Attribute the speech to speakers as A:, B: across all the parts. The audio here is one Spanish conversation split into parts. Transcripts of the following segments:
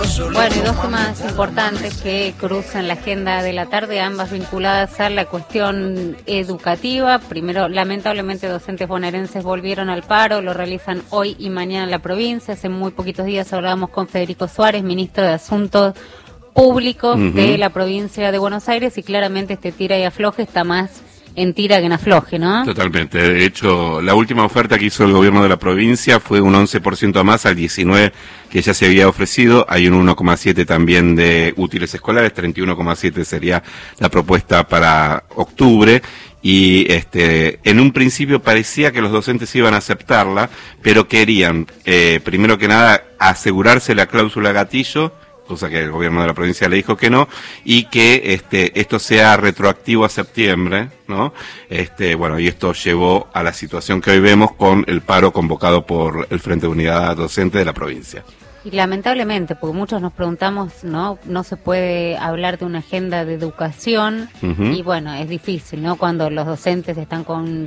A: Bueno, y dos temas importantes que cruzan la agenda de la tarde, ambas vinculadas a la cuestión educativa. Primero, lamentablemente, docentes bonaerenses volvieron al paro, lo realizan hoy y mañana en la provincia. Hace muy poquitos días hablábamos con Federico Suárez, ministro de Asuntos Públicos de la provincia de Buenos Aires, y claramente este tira y afloje está más en tira que en afloje, ¿no?
B: Totalmente. De hecho, la última oferta que hizo el gobierno de la provincia fue un 11% más al 19% que ya se había ofrecido. Hay un 1,7% también de útiles escolares, 31,7% sería la propuesta para octubre. Y en un principio parecía que los docentes iban a aceptarla, pero querían, primero que nada, asegurarse la cláusula gatillo, cosa que el gobierno de la provincia le dijo que no, y que esto sea retroactivo a septiembre, ¿no? Bueno, y esto llevó a la situación que hoy vemos con el paro convocado por el Frente de Unidad Docente de la provincia.
A: Y lamentablemente, porque muchos nos preguntamos, no se puede hablar de una agenda de educación, y bueno, es difícil, ¿no? Cuando los docentes están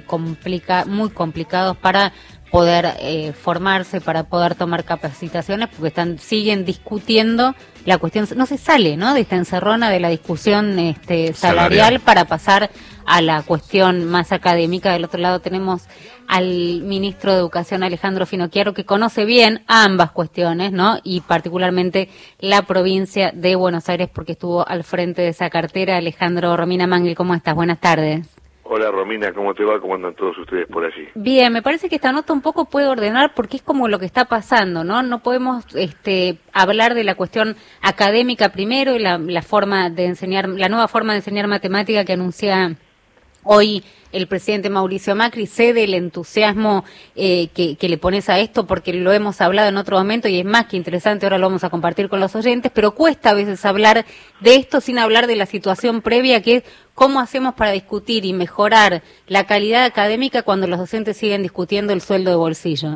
A: muy complicados para poder formarse, para poder tomar capacitaciones, porque siguen discutiendo la cuestión, no se sale, ¿no?, de esta encerrona de la discusión salarial para pasar a la cuestión más académica. Del otro lado tenemos al ministro de Educación, Alejandro Finocchiaro, que conoce bien ambas cuestiones, ¿no?, y particularmente la provincia de Buenos Aires, porque estuvo al frente de esa cartera. Alejandro, Romina Mangel, ¿cómo estás? Buenas tardes.
C: Hola Romina, ¿cómo te va? ¿Cómo andan todos ustedes por allí?
A: Bien, me parece que esta nota un poco puede ordenar, porque es como lo que está pasando, ¿no? No podemos hablar de la cuestión académica primero y la forma de enseñar, la nueva forma de enseñar matemática que anuncia hoy el presidente Mauricio Macri. Sé del entusiasmo que le pones a esto, porque lo hemos hablado en otro momento y es más que interesante, ahora lo vamos a compartir con los oyentes, pero cuesta a veces hablar de esto sin hablar de la situación previa, que es cómo hacemos para discutir y mejorar la calidad académica cuando los docentes siguen discutiendo el sueldo de bolsillo.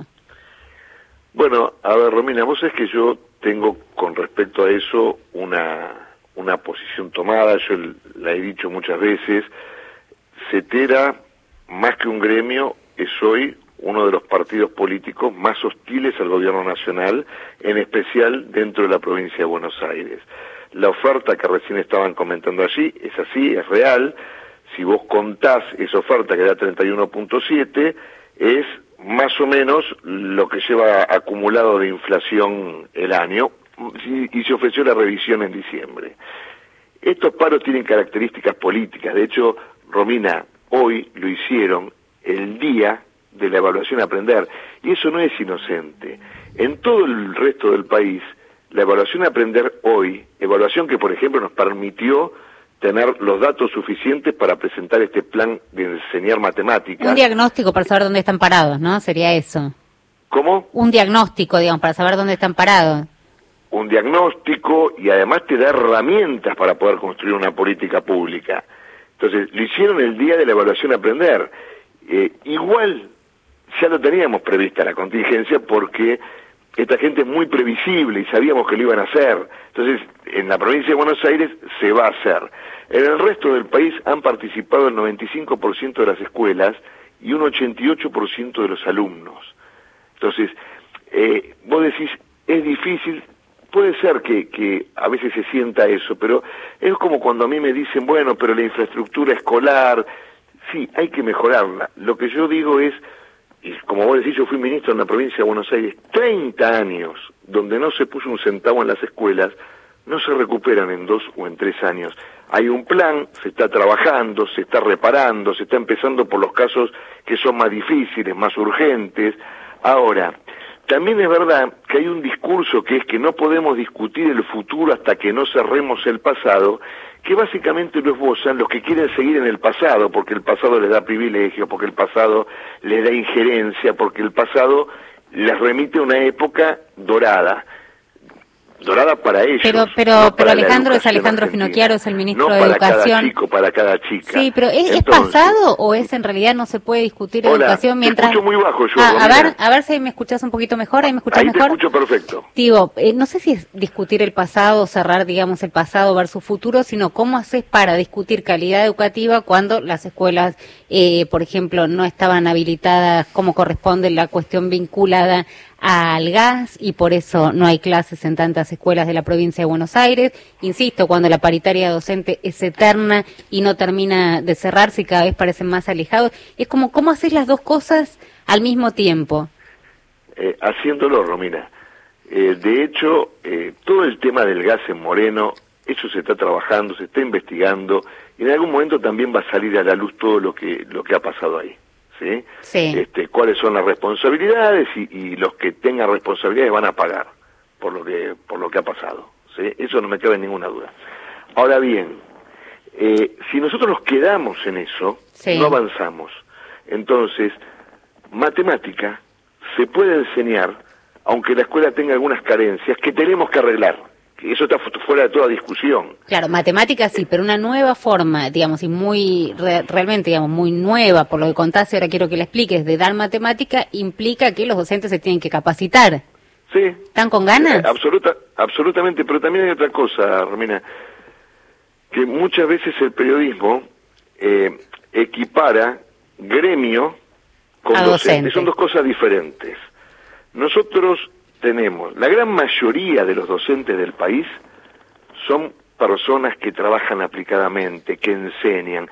C: Bueno, a ver Romina, vos sabés que yo tengo con respecto a eso una posición tomada, yo la he dicho muchas veces. CETERA, más que un gremio, es hoy uno de los partidos políticos más hostiles al gobierno nacional, en especial dentro de la provincia de Buenos Aires. La oferta que recién estaban comentando allí es así, es real. Si vos contás esa oferta que da 31.7, es más o menos lo que lleva acumulado de inflación el año, y se ofreció la revisión en diciembre. Estos paros tienen características políticas. De hecho, Romina, hoy lo hicieron el día de la evaluación a aprender, y eso no es inocente. En todo el resto del país, la evaluación a aprender hoy, evaluación que por ejemplo nos permitió tener los datos suficientes para presentar este plan de enseñar matemáticas.
A: Un diagnóstico para saber dónde están parados, ¿no? Sería eso.
C: ¿Cómo?
A: Un diagnóstico, digamos, para saber dónde están parados.
C: Un diagnóstico, y además te da herramientas para poder construir una política pública. Entonces, lo hicieron el día de la evaluación a aprender. Igual ya lo teníamos prevista la contingencia, porque esta gente es muy previsible y sabíamos que lo iban a hacer. Entonces, en la provincia de Buenos Aires se va a hacer. En el resto del país han participado el 95% de las escuelas y un 88% de los alumnos. Entonces, vos decís, es difícil. Puede ser que a veces se sienta eso, pero es como cuando a mí me dicen, bueno, pero la infraestructura escolar, sí, hay que mejorarla. Lo que yo digo es, y como vos decís, yo fui ministro en la provincia de Buenos Aires, 30 años donde no se puso un centavo en las escuelas, no se recuperan en 2 o en 3 años. Hay un plan, se está trabajando, se está reparando, se está empezando por los casos que son más difíciles, más urgentes. Ahora, también es verdad que hay un discurso que es que no podemos discutir el futuro hasta que no cerremos el pasado, que básicamente lo esbozan los que quieren seguir en el pasado, porque el pasado les da privilegios, porque el pasado les da injerencia, porque el pasado les remite a una época dorada para ellos.
A: Pero Alejandro es Alejandro Finocchiaro, es el ministro de Educación.
C: No para cada chico, para cada chica.
A: Sí, pero ¿es pasado o es en realidad no se puede discutir educación mientras...
C: Te escucho muy bajo yo,
A: a ver si me escuchás un poquito mejor, ahí me escuchás mejor.
C: Ahí te escucho perfecto.
A: Digo, no sé si es discutir el pasado, cerrar, digamos, el pasado versus futuro, sino cómo haces para discutir calidad educativa cuando las escuelas, por ejemplo, no estaban habilitadas como corresponde, la cuestión vinculada al gas y por eso no hay clases en tantas escuelas de la provincia de Buenos Aires. Insisto, cuando la paritaria docente es eterna y no termina de cerrarse y cada vez parecen más alejados. Es como, ¿cómo haces las dos cosas al mismo tiempo?
C: Haciéndolo, Romina. De hecho, todo el tema del gas en Moreno, eso se está trabajando, se está investigando, y en algún momento también va a salir a la luz todo lo que ha pasado ahí. ¿Sí?
A: Sí.
C: Cuáles son las responsabilidades y los que tengan responsabilidades van a pagar por lo que ha pasado, ¿sí? Eso no me cabe ninguna duda. Ahora bien, si nosotros nos quedamos en eso, sí, no avanzamos. Entonces, matemática se puede enseñar, aunque la escuela tenga algunas carencias que tenemos que arreglar. Eso está fuera de toda discusión.
A: Claro, matemáticas sí, pero una nueva forma, digamos, y muy, realmente, digamos, muy nueva, por lo que contaste, ahora quiero que le expliques, de dar matemática, implica que los docentes se tienen que capacitar.
C: Sí.
A: ¿Están con ganas?
C: Absolutamente, pero también hay otra cosa, Romina, que muchas veces el periodismo equipara gremio con docente. Son dos cosas diferentes. Nosotros tenemos, la gran mayoría de los docentes del país son personas que trabajan aplicadamente, que enseñan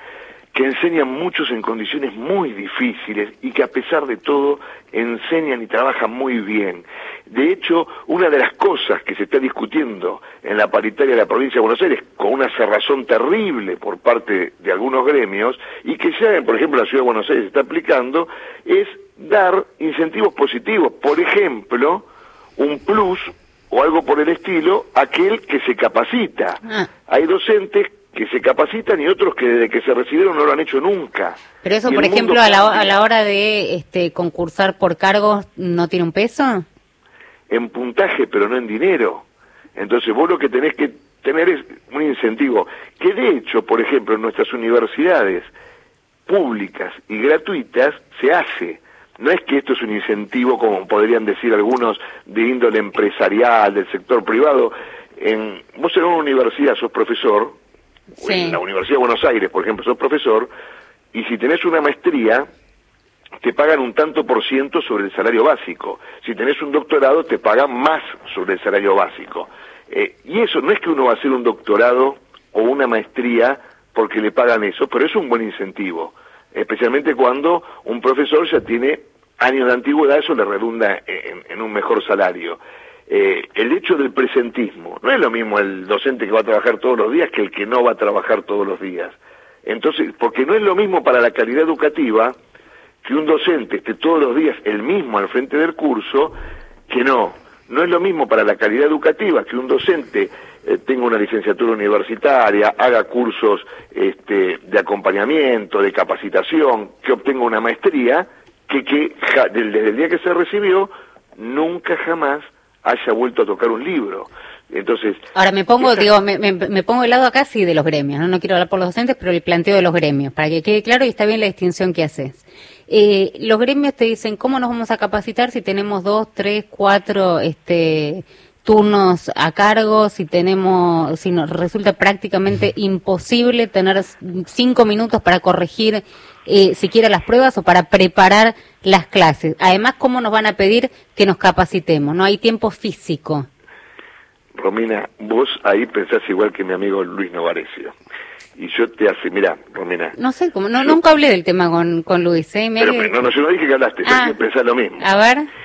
C: muchos en condiciones muy difíciles y que a pesar de todo enseñan y trabajan muy bien. De hecho, una de las cosas que se está discutiendo en la paritaria de la provincia de Buenos Aires, con una cerrazón terrible por parte de algunos gremios, y que ya, por ejemplo, en la Ciudad de Buenos Aires se está aplicando, es dar incentivos positivos. Por ejemplo, un plus o algo por el estilo, aquel que se capacita. Hay docentes que se capacitan y otros que desde que se recibieron no lo han hecho nunca.
A: Pero eso, por ejemplo, a la hora de concursar por cargos, ¿no tiene un peso?
C: En puntaje, pero no en dinero. Entonces vos lo que tenés que tener es un incentivo, que de hecho, por ejemplo, en nuestras universidades públicas y gratuitas se hace. No es que esto es un incentivo, como podrían decir algunos, de índole empresarial, del sector privado. Vos en una universidad sos profesor, sí, en la Universidad de Buenos Aires, por ejemplo, sos profesor, y si tenés una maestría, te pagan un tanto por ciento sobre el salario básico. Si tenés un doctorado, te pagan más sobre el salario básico. Y eso no es que uno va a hacer un doctorado o una maestría porque le pagan eso, pero es un buen incentivo. Especialmente cuando un profesor ya tiene años de antigüedad, eso le redunda en un mejor salario. El hecho del presentismo, no es lo mismo el docente que va a trabajar todos los días que el que no va a trabajar todos los días. Entonces, porque no es lo mismo para la calidad educativa que un docente esté todos los días el mismo al frente del curso, que no es lo mismo para la calidad educativa que un docente tenga una licenciatura universitaria, haga cursos de acompañamiento, de capacitación, que obtenga una maestría, que desde el día que se recibió, nunca jamás haya vuelto a tocar un libro. Entonces, ahora me pongo
A: el lado acá sí de los gremios, no quiero hablar por los docentes, pero el planteo de los gremios, para que quede claro y está bien la distinción que haces. Los gremios te dicen, ¿cómo nos vamos a capacitar si tenemos 2, 3, 4 turnos a cargo, si nos resulta prácticamente imposible tener 5 minutos para corregir siquiera las pruebas o para preparar las clases? Además, ¿cómo nos van a pedir que nos capacitemos? No hay tiempo físico.
C: Romina, vos ahí pensás igual que mi amigo Luis Novarecio. Y yo te mirá, Romina.
A: No sé, nunca hablé del tema con Luis, ¿eh?
C: Pero yo no dije que hablaste, yo pensás lo mismo.
A: A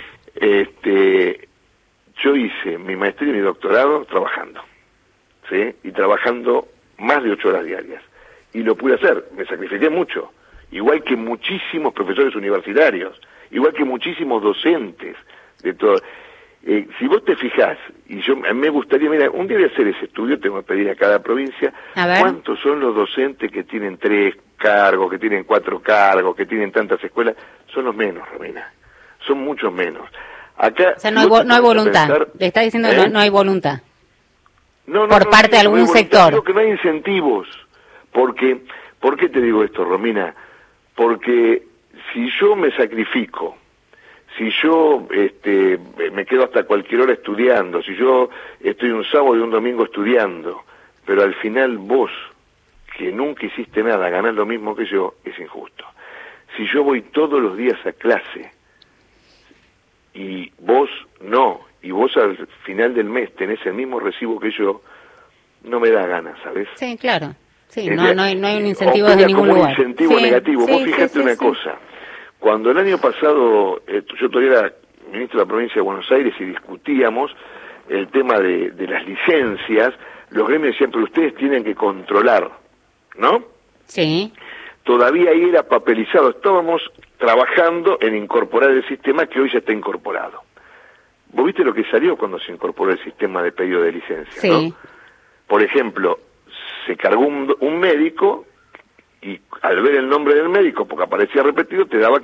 A: ver.
C: Yo hice mi maestría y mi doctorado trabajando, ¿sí? Y trabajando más de 8 horas diarias. Y lo pude hacer, me sacrifiqué mucho. Igual que muchísimos profesores universitarios, igual que muchísimos docentes de todo. Si vos te fijás, y a mí me gustaría, mira, un día voy a hacer ese estudio, tengo que pedir a cada provincia, cuántos son los docentes que tienen 3 cargos, que tienen 4 cargos, que tienen tantas escuelas. Son los menos, Romina, son muchos menos. Acá,
A: o sea, no hay voluntad, le está diciendo que no hay voluntad por parte de algún sector.
C: Digo que no hay incentivos, porque, ¿por qué te digo esto, Romina? Porque si yo me sacrifico, si yo me quedo hasta cualquier hora estudiando, si yo estoy un sábado y un domingo estudiando, pero al final vos, que nunca hiciste nada, ganás lo mismo que yo, es injusto. Si yo voy todos los días a clase, y vos no, y vos al final del mes tenés el mismo recibo que yo, no me da ganas, ¿sabes?
A: Sí, claro. Sí, no hay un incentivo desde ningún lugar.
C: Un incentivo negativo. Vos fijate una cosa. Cuando el año pasado, yo todavía era ministro de la provincia de Buenos Aires y discutíamos el tema de las licencias, los gremios decían, pero ustedes tienen que controlar, ¿no?
A: Sí.
C: Todavía ahí era papelizado. Estábamos trabajando en incorporar el sistema que hoy ya está incorporado. ¿Vos viste lo que salió cuando se incorporó el sistema de pedido de licencia?
A: Sí.
C: ¿No? Por ejemplo, se cargó un médico y al ver el nombre del médico, porque aparecía repetido, te daba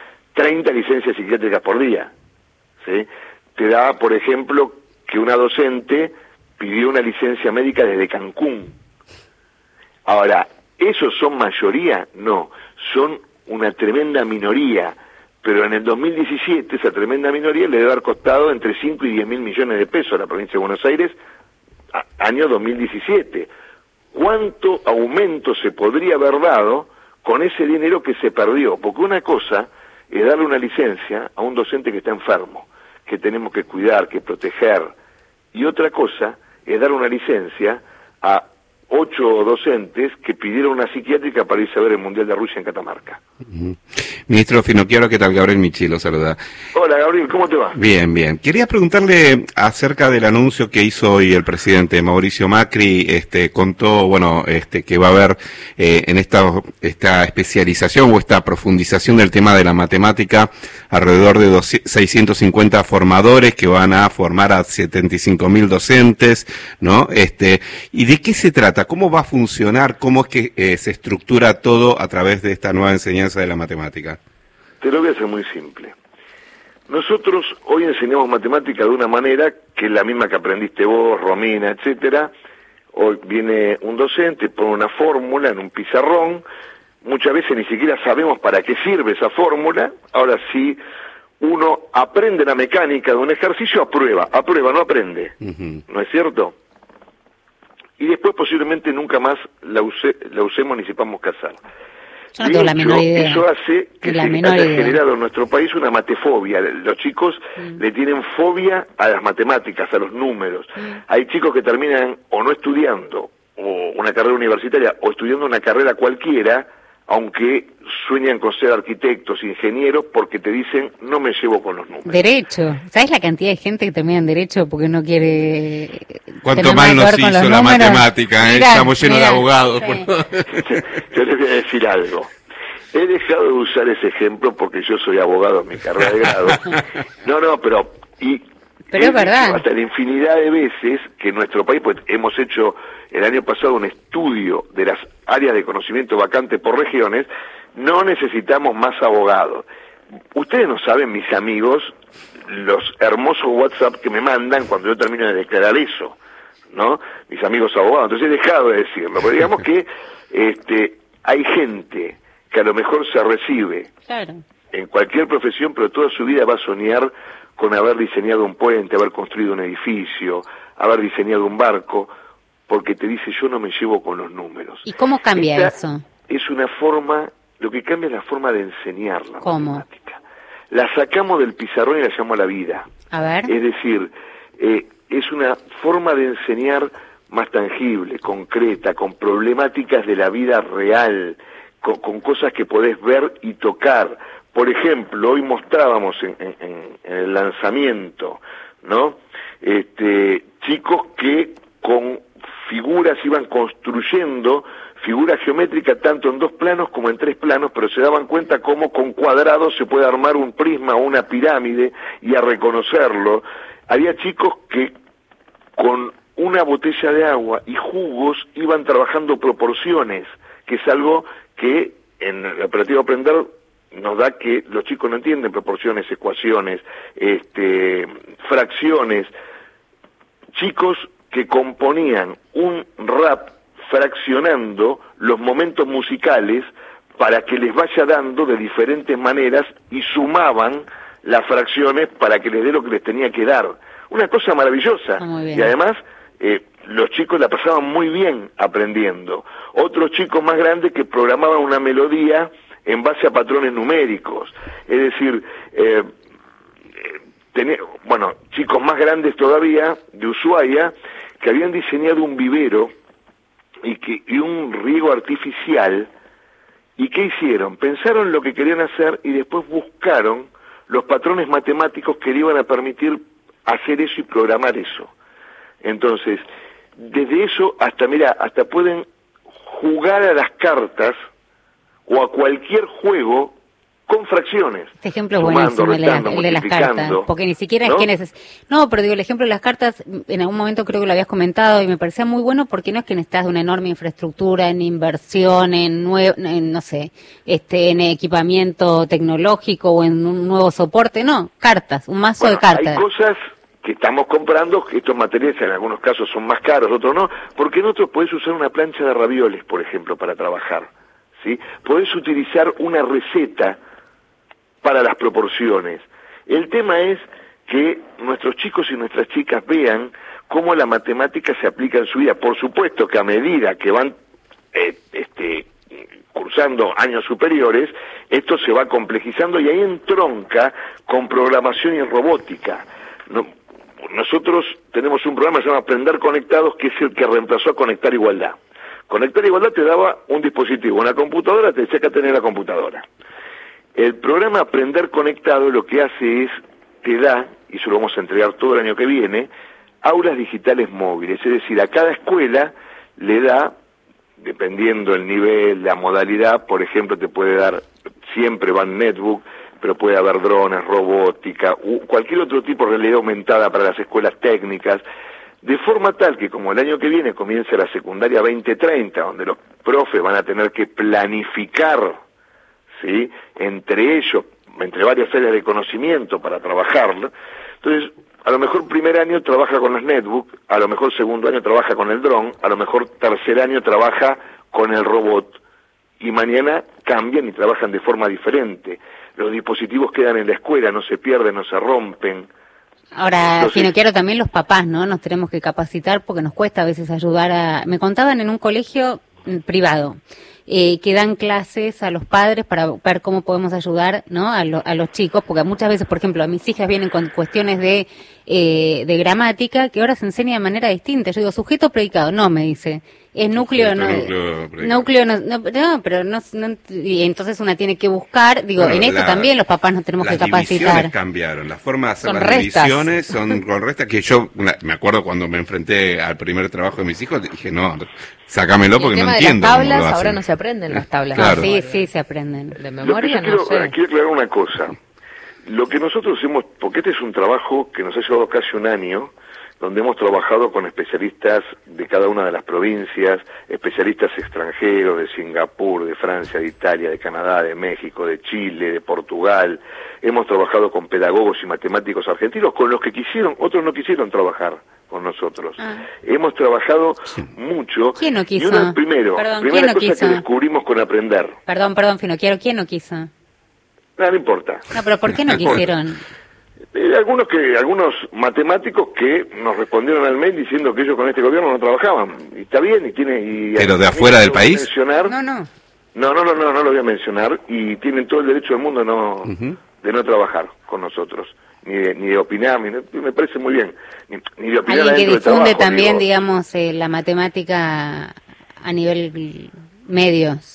C: 30 licencias psiquiátricas por día. ¿Sí? Te daba, por ejemplo, que una docente pidió una licencia médica desde Cancún. Ahora, ¿esos son mayoría? No, son una tremenda minoría, pero en el 2017 esa tremenda minoría le debe haber costado entre 5 y 10 mil millones de pesos a la provincia de Buenos Aires, año 2017. ¿Cuánto aumento se podría haber dado con ese dinero que se perdió? Porque una cosa es darle una licencia a un docente que está enfermo, que tenemos que cuidar, que proteger, y otra cosa es dar una licencia a 8 docentes que pidieron una psiquiátrica para irse a ver el Mundial de Rusia en Catamarca.
B: Ministro Finocchiaro, ¿qué tal? Gabriel Michi lo saluda.
C: Hola Gabriel, ¿cómo te va?
B: Bien, bien. Quería preguntarle acerca del anuncio que hizo hoy el presidente Mauricio Macri. Contó, que va a haber en esta especialización o esta profundización del tema de la matemática alrededor de 650 formadores que van a formar a 75.000 docentes, ¿no? ¿Y de qué se trata? ¿Cómo va a funcionar? ¿Cómo es que se estructura todo a través de esta nueva enseñanza de la matemática?
C: Te lo voy a hacer muy simple. Nosotros hoy enseñamos matemática de una manera que es la misma que aprendiste vos, Romina, etcétera. Hoy viene un docente, pone una fórmula en un pizarrón, muchas veces ni siquiera sabemos para qué sirve esa fórmula. Ahora, si uno aprende la mecánica de un ejercicio, aprueba, no aprende. ¿No es cierto? Y después posiblemente nunca más la usemos ni sepamos qué hacer.
A: Yo no tengo la menor idea.
C: Eso hace que se haya generado en nuestro país una matefobia. Los chicos le tienen fobia a las matemáticas, a los números. Hay chicos que terminan o no estudiando o una carrera universitaria o estudiando una carrera cualquiera, aunque sueñan con ser arquitectos, ingenieros, porque te dicen, no me llevo con los números.
A: Derecho. ¿Sabes la cantidad de gente que termina en Derecho porque no quiere...
B: ¿Cuánto mal nos hizo la matemática? Mirá, estamos llenos de abogados.
C: Sí. Yo les voy a decir algo. He dejado de usar ese ejemplo porque yo soy abogado en mi carrera de grado. Pero es verdad. Hasta la infinidad de veces que en nuestro país, pues hemos hecho el año pasado un estudio de las áreas de conocimiento vacantes por regiones, no necesitamos más abogados. Ustedes no saben, mis amigos, los hermosos WhatsApp que me mandan cuando yo termino de declarar eso, ¿no? Mis amigos abogados. Entonces he dejado de decirlo, pero digamos que hay gente que a lo mejor se recibe en cualquier profesión, pero toda su vida va a soñar con haber diseñado un puente, haber construido un edificio, haber diseñado un barco, porque te dice, yo no me llevo con los números.
A: ¿Y cómo cambia eso?
C: Es una forma, lo que cambia es la forma de enseñar la matemática. La sacamos del pizarrón y la llamamos a la vida.
A: A ver.
C: Es decir, es una forma de enseñar más tangible, concreta, con problemáticas de la vida real, con cosas que podés ver y tocar. Por ejemplo, hoy mostrábamos en el lanzamiento, ¿no? Chicos que con figuras iban construyendo figuras geométricas tanto en 2 planos como en 3 planos, pero se daban cuenta cómo con cuadrados se puede armar un prisma o una pirámide y a reconocerlo. Había chicos que con una botella de agua y jugos iban trabajando proporciones, que es algo que en el operativo Aprender nos da que los chicos no entienden proporciones, ecuaciones, fracciones. Chicos que componían un rap fraccionando los momentos musicales para que les vaya dando de diferentes maneras y sumaban las fracciones para que les dé lo que les tenía que dar. Una cosa maravillosa. Y además los chicos la pasaban muy bien aprendiendo. Otros chicos más grandes que programaban una melodía en base a patrones numéricos. Es decir, chicos más grandes todavía, de Ushuaia, que habían diseñado un vivero y un riego artificial. ¿Y qué hicieron? Pensaron lo que querían hacer y después buscaron los patrones matemáticos que le iban a permitir hacer eso y programar eso. Entonces, desde eso hasta pueden jugar a las cartas o a cualquier juego con fracciones.
A: Este ejemplo es buenísimo, el de las cartas, porque ni siquiera es que No, pero digo, el ejemplo de las cartas, en algún momento creo que lo habías comentado y me parecía muy bueno porque no es que necesitas de una enorme infraestructura, en inversión, en equipamiento tecnológico o en un nuevo soporte, no, cartas, un mazo de cartas.
C: Hay cosas que estamos comprando, que estos materiales en algunos casos son más caros, otros no, porque en otros podés usar una plancha de ravioles, por ejemplo, para trabajar, ¿sí? Podés utilizar una receta para las proporciones. El tema es que nuestros chicos y nuestras chicas vean cómo la matemática se aplica en su vida. Por supuesto que a medida que van cursando años superiores, esto se va complejizando y ahí entronca con programación y robótica. Nosotros tenemos un programa que se llama Aprender Conectados, que es el que reemplazó a Conectar Igualdad. Conectar Igualdad te daba un dispositivo, una computadora, te decía que tenés la computadora. El programa Aprender Conectado lo que hace es, te da, y eso lo vamos a entregar todo el año que viene, aulas digitales móviles, es decir, a cada escuela le da, dependiendo el nivel, la modalidad, por ejemplo, te puede dar, siempre van netbook, pero puede haber drones, robótica, cualquier otro tipo de realidad aumentada para las escuelas técnicas, de forma tal que como el año que viene comienza la secundaria 2030, donde los profes van a tener que planificar, ¿sí?, entre varias áreas de conocimiento para trabajarlo. Entonces, a lo mejor primer año trabaja con los netbooks, a lo mejor segundo año trabaja con el dron, a lo mejor tercer año trabaja con el robot, y mañana cambian y trabajan de forma diferente. Los dispositivos quedan en la escuela, no se pierden, no se rompen.
A: Ahora, quiero también los papás, ¿no? Nos tenemos que capacitar porque nos cuesta a veces ayudar Me contaban en un colegio privado, que dan clases a los padres para ver cómo podemos ayudar, ¿no?, a los chicos, porque muchas veces, por ejemplo, a mis hijas vienen con cuestiones de gramática que ahora se enseña de manera distinta. Yo digo, sujeto predicado, no, me dice, es núcleo, y entonces una tiene que buscar, en esto también los papás nos tenemos que capacitar.
B: Las cambiaron, las formas de hacer las divisiones son con restas, que yo me acuerdo cuando me enfrenté al primer trabajo de mis hijos, dije, no, sácamelo porque no entiendo.
D: Las tablas, ahora no se aprenden las tablas.
B: Claro.
A: Sí, se aprenden.
D: De memoria,
C: quiero aclarar una cosa. Lo que nosotros hacemos, porque este es un trabajo que nos ha llevado casi un año, donde hemos trabajado con especialistas de cada una de las provincias, especialistas extranjeros de Singapur, de Francia, de Italia, de Canadá, de México, de Chile, de Portugal. Hemos trabajado con pedagogos y matemáticos argentinos, con los que quisieron, otros no quisieron trabajar con nosotros. Hemos trabajado mucho.
A: ¿Quién no quiso?
C: Y primera cosa que descubrimos con Aprender.
A: Perdón, Fino, ¿quién no quiso?
C: No importa.
A: No, pero ¿por qué no quisieron?
C: Algunos matemáticos que nos respondieron al mail diciendo que ellos con este gobierno no trabajaban. Y está bien,
B: ¿Pero de afuera del país?
C: No lo voy a mencionar, y tienen todo el derecho del mundo de no trabajar con nosotros, ni de opinar, me parece muy bien, ni de opinar.
A: Alguien que difunde también, digamos, la matemática a nivel medios.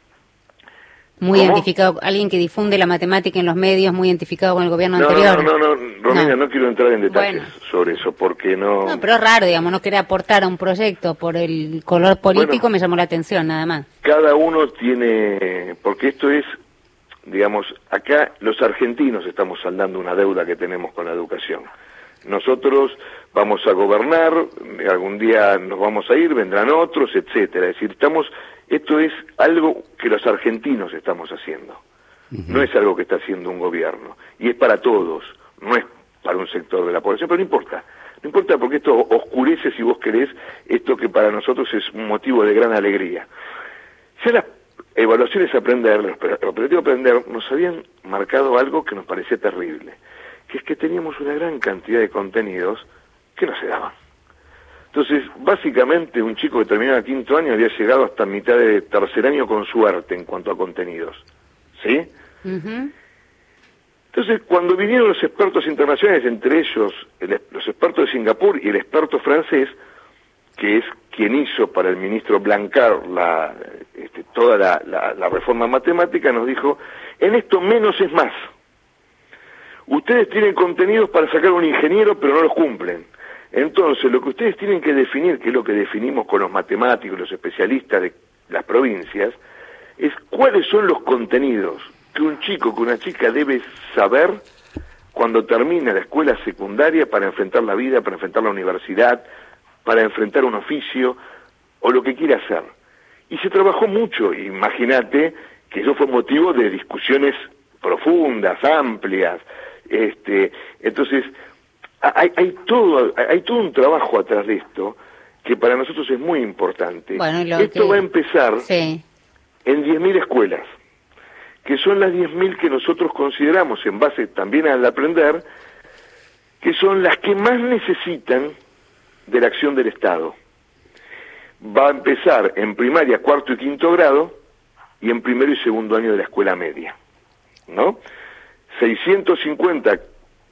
A: Muy identificado, alguien que difunde la matemática en los medios, muy identificado con el gobierno anterior.
C: Romina, no quiero entrar en detalles sobre eso, porque no...
A: No, pero es raro, digamos, no querer aportar a un proyecto por el color político, me llamó la atención, nada más.
C: Cada uno tiene... Porque esto es, digamos, acá los argentinos estamos saldando una deuda que tenemos con la educación. Nosotros vamos a gobernar, algún día nos vamos a ir, vendrán otros, etcétera. Es decir, esto es algo que los argentinos estamos haciendo. No es algo que está haciendo un gobierno. Y es para todos, no es para un sector de la población, pero no importa. No importa, porque esto oscurece, si vos querés, esto que para nosotros es un motivo de gran alegría. Ya las evaluaciones Aprender, los operativos Aprender, nos habían marcado algo que nos parecía terrible, que es que teníamos una gran cantidad de contenidos que no se daban. Entonces, básicamente, un chico que terminaba quinto año había llegado hasta mitad de tercer año con suerte en cuanto a contenidos, ¿sí? Entonces, cuando vinieron los expertos internacionales, entre ellos los expertos de Singapur y el experto francés, que es quien hizo para el ministro Blanquer toda la reforma matemática, nos dijo, en esto menos es más. Ustedes tienen contenidos para sacar un ingeniero, pero no los cumplen. Entonces, lo que ustedes tienen que definir, que es lo que definimos con los matemáticos, los especialistas de las provincias, es cuáles son los contenidos que un chico, que una chica debe saber cuando termina la escuela secundaria para enfrentar la vida, para enfrentar la universidad, para enfrentar un oficio o lo que quiera hacer. Y se trabajó mucho, imagínate que eso fue motivo de discusiones profundas, amplias. Entonces, hay todo un trabajo atrás de esto que para nosotros es muy importante.
A: Bueno,
C: esto va a empezar
A: en
C: 10.000 escuelas, que son las 10.000 que nosotros consideramos, en base también al aprender, que son las que más necesitan de la acción del Estado. Va a empezar en primaria, cuarto y quinto grado, y en primero y segundo año de la escuela media, ¿no? 650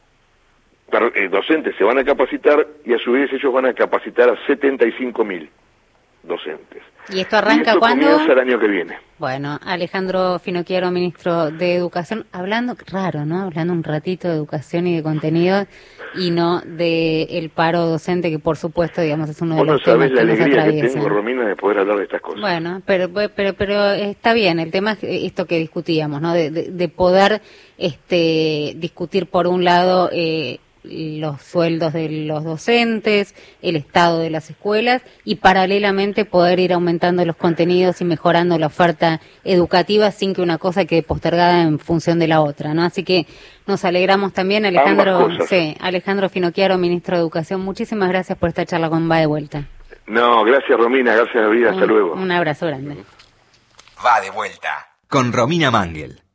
C: docentes se van a capacitar y a su vez ellos van a capacitar a 75.000 docentes.
A: ¿Y esto arranca
C: cuándo?
A: Comienza
C: el año que viene.
A: Bueno, Alejandro Finocchiaro, ministro de Educación, hablando, raro, ¿no? Hablando un ratito de educación y de contenido y no de el paro docente, que por supuesto, digamos, es uno de los temas que nos atraviesa.
C: Vos no sabés la alegría que tengo, Romina, de poder hablar de estas cosas.
A: Bueno, pero está bien, el tema es esto que discutíamos, ¿no? De poder discutir por un lado los sueldos de los docentes, el estado de las escuelas y paralelamente poder ir aumentando los contenidos y mejorando la oferta educativa sin que una cosa quede postergada en función de la otra, ¿no? Así que nos alegramos también, Alejandro Finocchiaro, ministro de Educación. Muchísimas gracias por esta charla con Va de Vuelta.
C: No, gracias Romina, gracias David, hasta luego.
A: Un abrazo grande.
E: Va de Vuelta con Romina Mangel.